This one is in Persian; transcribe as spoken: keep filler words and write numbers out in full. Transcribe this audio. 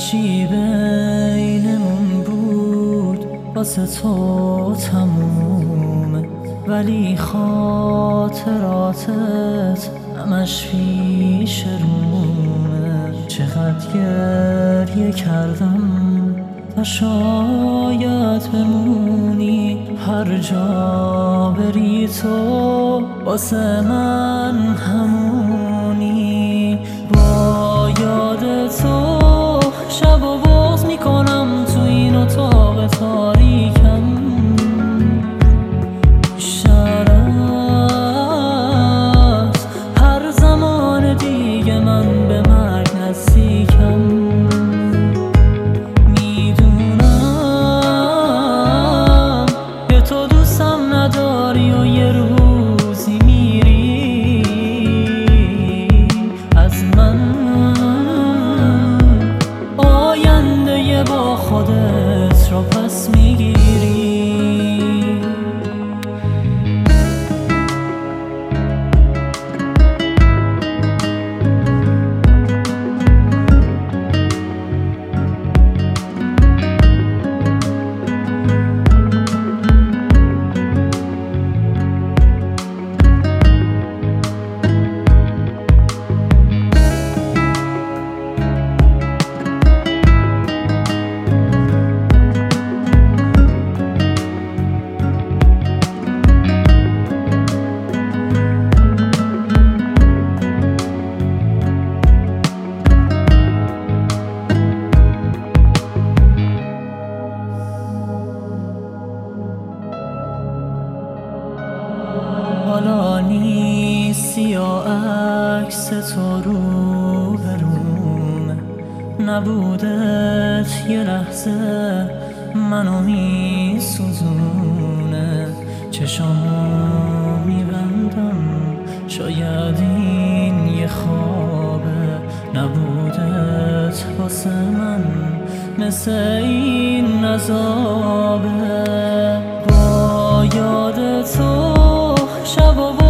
چی بینمون بود واسه تو تمومه، ولی خاطراتت همش پیش رومه. چقدر گریه کردم تا شاید بمونی، هر جا بری تو واسه من همونی. با یاد تو شب و بغض میکنم تو این اتاق تاریکم، بیشتر از هر زمان دیگه من به مرگ نزدیکم. میدونم که تو دوستم نداری و یه روزی میری از من، آینده با خودت رو پس میگیری. حالا نیستی یا عکس تو رو برومه، نبودت یه لحظه منو میسوزونه. چشامو میبندم شاید این یه خوابه، نبودت واسه من مثل این عذابه. با یاد تو شب و